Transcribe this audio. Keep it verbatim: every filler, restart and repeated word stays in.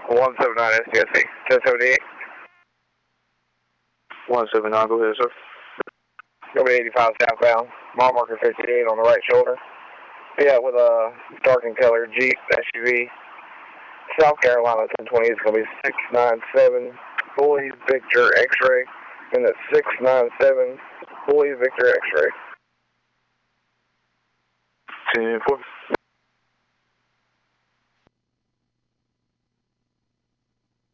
one seven nine S T S C, ten seventy-eight. one seven nine, go ahead, sir. Go be eighty-five southbound, mile marker fifty-eight on the right shoulder. Yeah, with a darkened color Jeep S U V. South Carolina ten twenty is going to be six nine seven, Boise Victor X-ray, and that's six nine seven, Boise Victor X-ray. ten four.